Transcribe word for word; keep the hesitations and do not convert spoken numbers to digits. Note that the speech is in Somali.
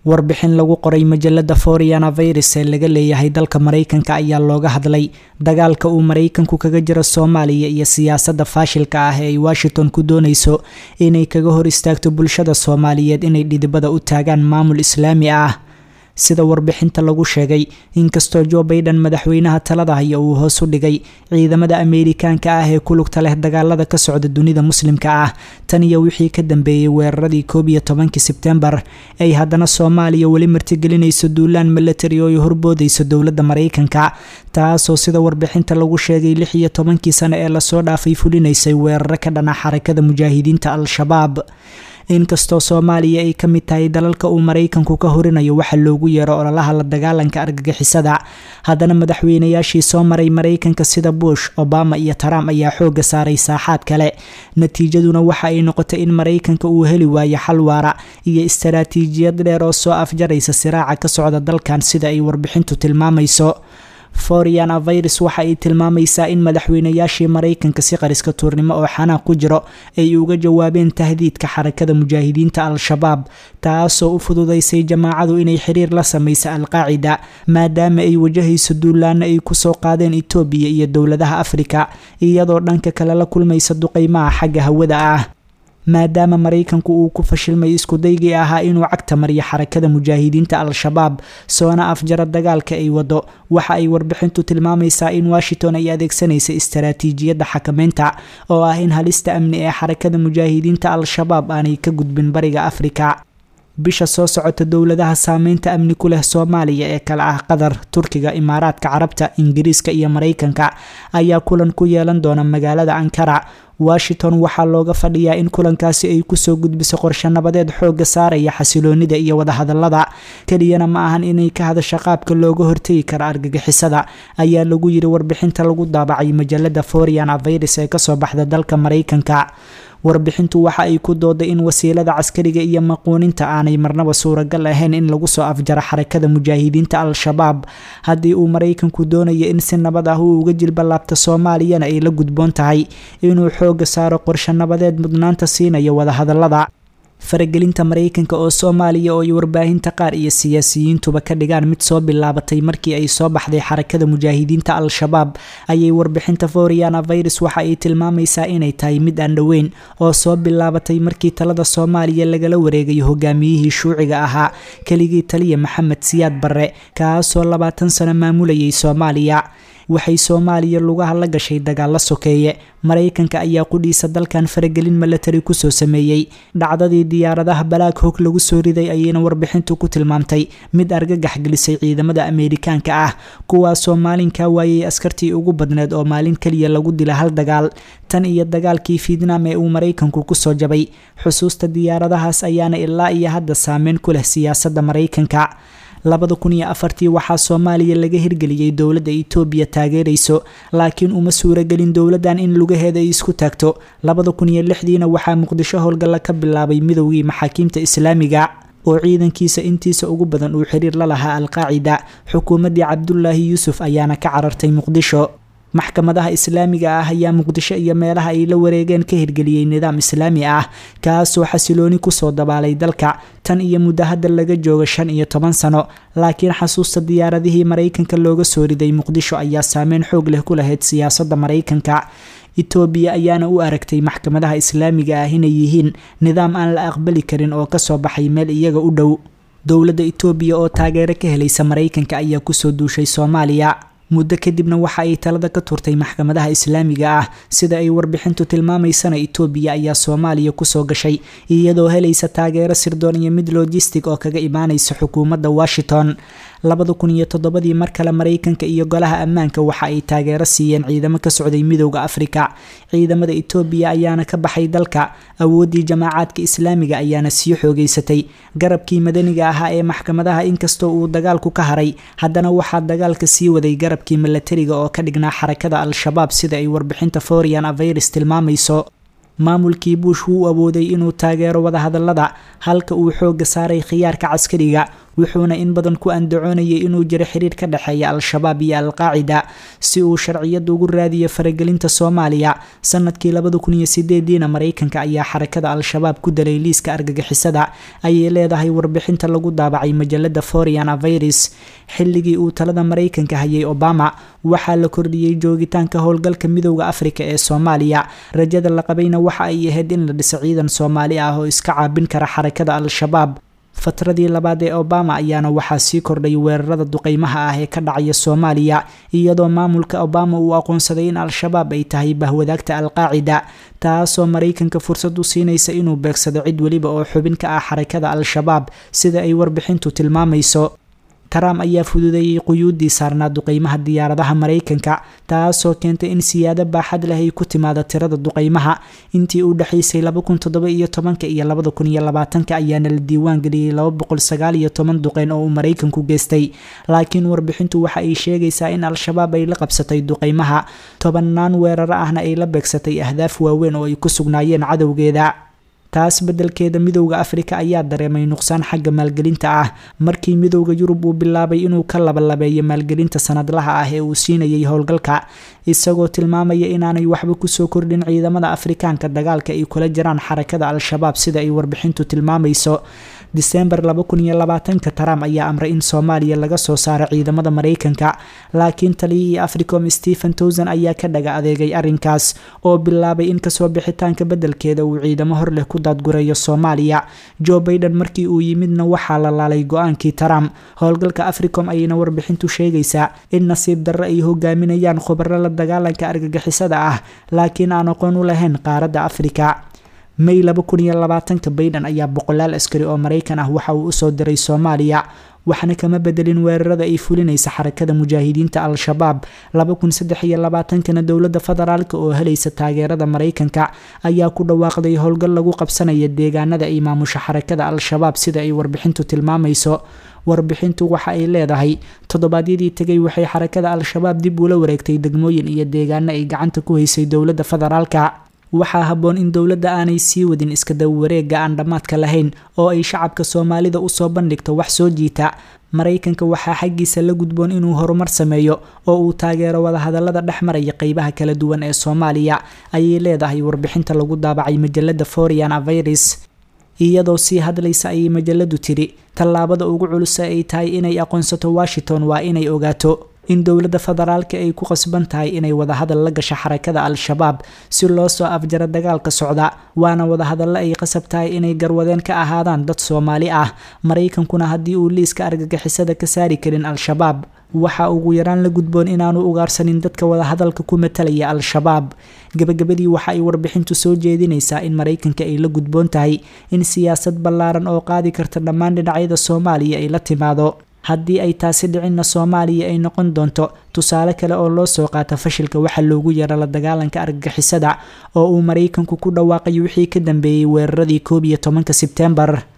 warbixin lagu qoray majalada Foreign Affairs ee laga leeyahay dalka Mareykanka ayaa looga hadlay dagaalka uu Mareykanku kaga jiro Soomaaliya iyo siyaasadda faashilka ah ee Washington ku doonayso inay kaga hor istaagto bulshada Soomaaliyeed inay dhidibada u taagaan maamul Islaami ah. sida warbixinta lagu sheegay inkastoo Joe Biden madaxweynaha talada haya uu hoos u dhigay ciidamada Ameerikaanka ah ee ku lugta leh dagaalada ka socda dunida muslimka ah tan iyo wixii ka dambeeyay weeraradii koob iyo tobankii Sebtembar ay haddana Soomaaliya wali martigelinayso duulaan military oo horboodayso dowladda Mareykanka taasoo sida warbixinta lagu sheegay lix iyo tobankii sano ee la soo dhaafay fulinaysay weeraro ka dhana xarakada mujaahidiinta Al-Shabaab. inkastoo Soomaaliya ay kamid tahay dalalka uu Mareykanku ka horinayo waxa loogu yeero ololaha la dagaalanka argagixisada haddana madaxweynayaashii soo maray Mareykanka sida Bush, Obama iyo Trump ayaa xooga saaray saaxaad kale natiijaduna waxa ay noqotay in Mareykanka uu heli waayo xal waara iyo istaraatiijiyad dheer oo soo afjaraysa siraaca ka socda dalkan sida ay warbixintu tilmaamayso. Foreign Affairs waxa ay tilmaamaysaa in madaxweynayaashii Mareykanka si qariska tuurnimo oo xanaaq ku jiro ay uga jawaabeen tahdiidka xarakada mujaahidiinta Al-Shabaab taasoo u fududeysay jamaacadu inay xiriir la sameeyso Al-Qaacida maadaama ay wajahayso duulaan ay ku soo qaadeen Itoobiya iyo dowladaha Afrika iyadoo dhanka kale la kulmaysa duqeymaha xagga hawada ah. maadaama Mareykanku uu ku fashilmay isku daygii ahaa inuu cagta mariyo xarakada mujaahidiinta Al-Shabaab soona afjara dagaalka ay wado waxa ay warbixintu tilmaamaysaa in Washington ay adeegsanayso istaraatiijiyadda xakameynta oo ah in halista amni ee xarakada mujaahidiinta Al-Shabaab aanay ka gudbin bariga Afrika. bisha soo socota dowladaha saameynta amni ku leh Soomaaliya ee kala ah Qatar, Turkiga, Imaaraadka Carabta, Ingiriiska iyo Mareykanka ayaa kulan ku yeelan doona magaalada Ankara. Washington waxaa looga fadhiyaa in kulankaasi ay ku soo gudbiso qorshe nabadeed xooga saaraya xasiloonida iyo wada hadallada kaliyana ma ahan inay ka hadasho qaabka looga hortagi karo argagixisada ayaa lagu yiri warbixinta lagu daabacay majalada Foreign Affairs ee ka soo baxda dalka Mareykanka. warbixintu waxa ay ku dooday in wasiilada caskariga iyo maqooninta aanay marnaba suuragal ahayn in lagu soo afjaro xarakada mujaahidiinta Al-Shabaab haddii uu Mareykanku doonayo in si nabad ah uu uga jilbalaabto Soomaaliyana ay la gudboon tahay inuu xooga saaro qorshe nabadeed mudnaanta siinayo wada hadallada. faragelinta Mareykanka oo Soomaaliya oo ay warbaahinta qaar iyo siyaasiyiintuba ka dhigaan mid soo bilaabatay markii ay soo baxday xarakada mujaahidiinta Al-Shabaab ayay warbixinta Foreign Affairs waxa ay tilmaamaysaa inay tahay mid aan dhaweyn oo soo bilaabatay markii talada Soomaaliya lagala wareegay hogaamiyihii shuuciga ahaa kaligii taliya Maxamed Siyaad Barre kaasoo labaatan sano maamulayay Soomaaliya. waxay Soomaaliya lugaha la gashay dagaal la sokeeye Mareykanka ayaa qudhiisa dalkan faragelin military ku soo sameeyay dhacdadii diyaaradaha Black Hawk lagu soo riday ayayna warbixintu ku tilmaamtay mid argagax gelisay ciidamada Ameerikaanka ah kuwaas oo maalinka waayay askartii ugu badneed oo maalin kaliya lagu dilay hal dagaal tan iyo dagaalkii Vietnam ee uu Mareykanku ku soo jabay. xusuusta diyaaradahaas ayaana ilaa iyo hadda saameyn ku leh siyaasadda Mareykanka. labada kun iyo afartii waxaa Soomaaliya laga hirgeliyay dowladda Itoobiya taageerayso laakiin uma suuragelin dowladan in lugaheeda ay isku taagto. labada kun iyo lixdiina waxaa Muqdisho howlgal ka bilaabay midowgii maxaakiimta Islaamiga oo ciidankiisa intiisa ugu badan uu xiriir la lahaa Al-Qaacida. xukuumadii Cabdullaahi Yuusuf ayaana ka carartay Muqdisho. maxkamadaha Islaamiga ah ayaa Muqdisho iyo meelaha ay la wareegeen ka hirgeliyay nidaam Islaami ah kaasoo xasilooni ku soo dabaalay dalka tan iyo muddo hadda laga joogo shan iyo toban sano. laakiin xasuusta diyaaradihii Mareykanka looga soo riday Muqdisho ayaa saameyn xoog leh ku lahayd siyaasadda Mareykanka. Itoobiya ayaana u aragtay maxkamadaha Islaamiga ah inay yihiin nidaam aan la aqbali karin oo ka soo baxay meel iyaga u dhow. dowladda Itoobiya oo taageero ka helaysa Mareykanka ayaa ku soo duushay Soomaaliya. muddo kadibna waxa ay talada ka turtay maxkamadaha Islaamiga ah sida ay warbixintu tilmaamaysana Itoobiya ayaa Soomaaliya ku soo gashay iyadoo helaysa taageero sirdoon iyo mid logistic oo kaga imaanaysa xukuumadda Washington. labada kun iyo toddobadii mar kale Mareykanka iyo golaha ammaanka waxa ay taageero siiyeen ciidamo ka socday midowga Afrika. ciidamada Itoobiya ayaana ka baxay dalka awoodii jamaacadka Islaamiga ayaana sii xoogeysatay. garabkii madaniga ahaa ee maxkamadaha inkastoo uu dagaalku ka haray haddana waxaa dagaalka sii waday garabkii militariga oo ka dhignaa xarakada Al-Shabaab sida ay warbixinta Foreign Affairs tilmaamayso. maamulkii Bush wuu awooday inuu taageero wada hadallada halka uu xooga saaray khiyaarka caskariga wuxuuna in badan ku andacoonayay inuu jiro xiriir ka dhexeeya al-shabaab iyo al-qaacida si uu sharciyad ugu raadiyo faragelinta soomaaliya. sanadkii labada kun iyo sideediina maraykanka ayaa xarakada al-shabaab ku dalay liiska argagixisada ayay leedahay warbixinta lagu daabacay majalada Foreign Affairs. xilligii uu talada maraykanka hayay Obama waxaa la kordhiyey joogitaanka howlgalka midowda Afrika ee Soomaaliya. rajada la qabayna waxa ay ahayd in la dhiso ciidan Soomaali ah oo iska caabin kara xarakada al-shabaab. fatradii labaad ee Obama ayaana waxaa sii kordhay weerarada duqeymaha ah ee ka dhacaya Soomaaliya iyadoo maamulka Obama uu aqoonsaday in al-shabaab ay tahay bahwadaagta al-qaacida, taasoo maraykanka fursad u siinaysa inuu beegsado cid waliba oo xubin ka ah xarakada al-shabaab sida ay warbixintu tilmaamayso. Trump ayaa fududeeyay quyuudii saarnaa duqeymaha diyaaradaha maraykanka, taasoo keentay in siyaado baaxad leh ay ku timaado tirada duqeymaha. intii u dhaxaysay laba kun toddoba iyo tobanka iyo labada kun iyo labaatanka ayaana la diiwaan geliyey laba boqol sagaal iyo toban duqeyn oo uu maraykanku geystay, laakiin warbixintu waxa ay sheegaysaa in al-shabaab ay la qabsatay duqeymaha, tobannaan weeraro ahna ay la beegsatay ahdaaf waaweyn oo ay ku sugnaayeen cadowgeeda. taas beddelkeeda midowda Afrika ayaa dareemay nuqsaan xagga maalgelinta ah markii midowda Yurub uu bilaabay inuu ka labalabeeyo maalgelinta sanadlaha ah ee uu siinayay howlgalka, isagoo tilmaamaya inaanay waxba kusoo kordhin ciidamada Afrikaanka dagaalka ay kula jiraan xarakada al-shabaab sida ay warbixintu tilmaamayso. December laba kun iyo labaatanka Trump ayaa amray in Soomaaliya laga soo saaro ciidamada Maraykanka, laakiin taliyihii Africom Stephen Townsend ayaa ka dhaga adeegay arrinkaas oo bilaabay in kasoo bixitaanka beddelkeeda uu ciidamo hor leh ku daadgurayo Soomaaliya. Joe Biden markii uu yimidna waxaa la laalay go-aankii Trump. howlgalka Africom ayayna warbixintu sheegaysaa in nasiib darro ay hogaaminayaan khubaro la dagaalanka argagixisada ah laakiin aan aqoon u lahayn qaaradda Afrika. May laba kun iyo labaatanka Biden ayaa boqolaal askari oo Maraykan ah waxa uu usoo diray Soomaaliya, waxna kama bedelin weerarada ay fulinaysa xarakada mujaahidiinta al-shabaab. laba kun saddex iyo labaatankana dowladda federaalka oo helaysa taageerada Maraykanka ayaa ku dhawaaqday howlgal lagu qabsanayo deegaanada ay maamusha xarakada al-shabaab sida ay warbixintu tilmaamayso. warbixintu waxa ay leedahay toddobaadyadii tagay waxay xarakada al-shabaab dib ula wareegtay degmooyin iyo deegaano ay gacanta ku haysay dowladda federaalka. waxaa habboon in dowladda aanay sii wadin iska daba wareega aan dhammaadka lahayn oo ay shacabka Soomaalida u soo bandhigto wax soo jiita. Maraykanka waxaa xaggiisa la gudboon inuu horumar sameeyo oo uu taageero wada hadallada dhexmaraya qaybaha kala duwan ee Soomaaliya, ayay leedahay warbixinta lagu daabacay majalada Foreign Affairs. iyadoo sii hadlaysa ayay majaladu tiri tallaabada ugu culus ay tahay inay aqoonsato Washington waa inay ogaato in dowladda federaalka ay ku qasban tahay inay wada hadal la gasho xarakada al-shabaab si loo soo afjaro dagaalka socda, waana wada hadallo ay qasab tahay inay garwadeen ka ahaadaan dad Soomaali ah. Maraykankuna haddii uu liiska argagixisada ka saari karin al-shabaab waxa ugu yaraan la gudboon inaanu ugaarsanin dadka wada hadalka ku matalaya al-shabaab. gabagabadii waxa ay warbixintu soo jeedinaysaa in Maraykanka ay la gudboon tahay in siyaasad ballaaran oo qaadi karta dhammaan dhinacyada Soomaaliya ay la timaado. haddii ay taasi dhicinna Soomaaliya ay noqon doonto tusaale kale oo loo soo qaata fashilka waxa loogu yeero la dagaalanka argagixisada oo uu Maraykanku ku dhawaaqay wixii ka dambeeyay weeraradii koob iyo tobanka Sebtembar.